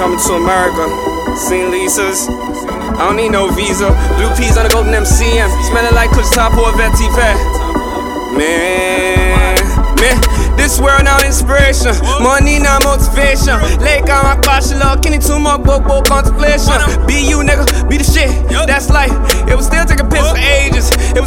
Coming to America, St. Lisa's. I don't need no visa. Blue peas on the golden MCM. Smelling like Kush Top or Vetiver. Man, this world now inspiration. Money now motivation. Lake on my bachelor, Kenny too much book contemplation. Be you nigga, be the shit. That's life. It was still taking piss for ages.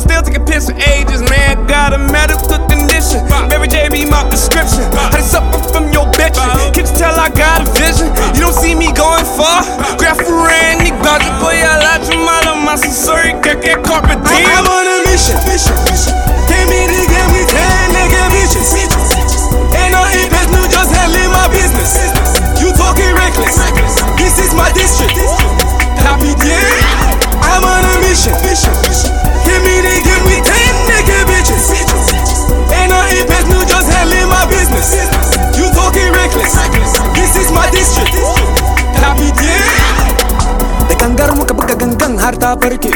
Man, got a medical condition. Mary J be my prescription. I just suffer from your bitch. Kids tell I got a vision. You don't see me going far. Grab for Randy, got to put ya la jamala. My sorry, get carpet deal. I'm on a mission. Came in to get me 10 nigga bitches. Ain't no impact, no just handling my business. You talking reckless. This is my district. Happy day. I'm on a mission. Came in to get me 10 nigga bitches. Ain't no impact, no just handling my business. You talking reckless. This is my district. Happy day. Da gangar muka buga gangan har ta barke.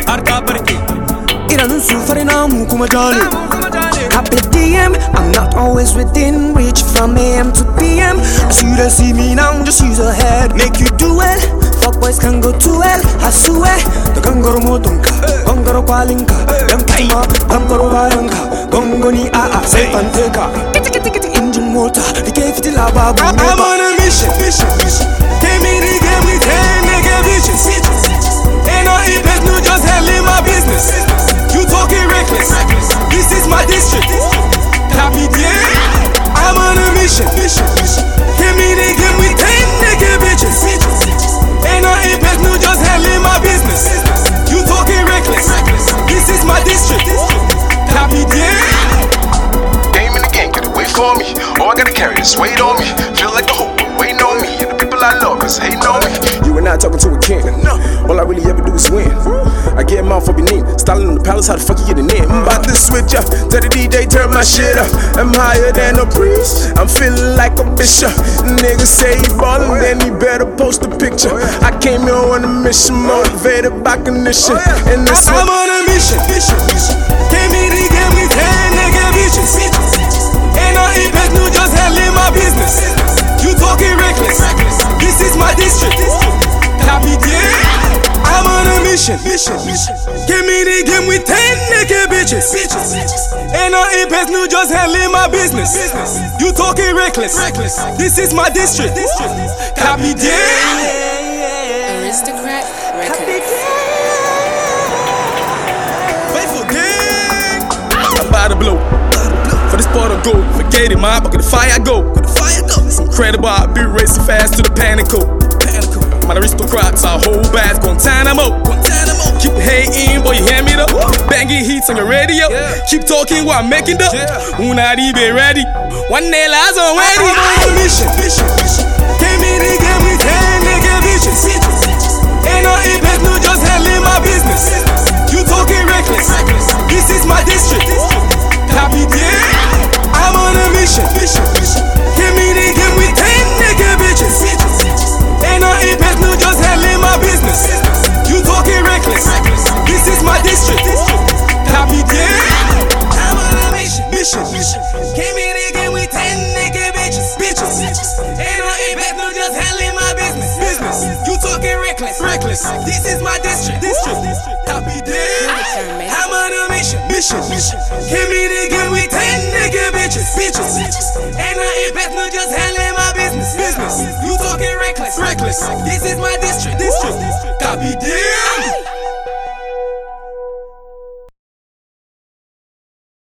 Idanun su farina mu kuma jale. Happy DM, I'm not always within reach from AM to PM. So you don't see me now, just use a head. Make you do well, fuck boys can go to hell. I swear, the gangaro motonka, gangaro kwalinka, yankima, gangaro bayanka, gongoni say panteka. Get engine motor, the K50 lava. I'm on a mission. Came in to get me 10 nigga bitches. Ain't no impact, no just handling my business. You talking reckless. This is my district. Happy day. I'm on a mission. Came in to get me 10 nigga bitches. Ain't no impact, no just handling my business. You talking reckless. This is my district. Happy day. Game in the game, get away for me. Oh, I gotta carry this weight on me. Feel like the whole world waiting on me. And the people I love is hating on me. You and I talking to a king. All I really ever do is win. I get him out for beneath. Styling in the palace, how the fuck you get in there? I'm about to switch up. Tell the DJ, turn my shit up. I'm higher than a priest. I'm feeling like a bishop. Niggas say he ballin', then he better post a picture. I came here on a mission, motivated by condition. And this I'm on a mission. Came in to get me 10 nigga bitches. Ain't no impact, no just handling my business. You talking reckless. This is my district. Happy day. I'm on a mission. Came in to get me 10 nigga bitches. Ain't no impact, no just handling my business. You talking reckless. This is my district. Happy day. Aristocrat Records. Faithful gang. I'm about to blow. For this part of gold, forget it, man. But the fire go. It's incredible, I be racing fast to the panico. My aristocrats, our whole bad Guantanamo. Keep the hay in, boy, you hear me though? Banging heats on your radio. Keep talking while I'm making the Unadi be ready. One nail eyes on ready. I'm on a mission. Came in to get me 10 nigga bitches. Ain't no impact, no just handling my business. You talking reckless. This is my district. Happy day. I'm on a mission. Came in to get me 10 nigga bitches. Ain't no impact, no just handling my business. You talking reckless. This is my district. Happy day. I'm on a mission. Came in to get me 10 nigga bitches. Ain't no impact, no just handling my business. You talking reckless. This is my district. Happy day. I'm on a mission. Came in to get me 10 nigga bitches. Ain't no impact, no just handling my business. You talking reckless. This is my district. Happy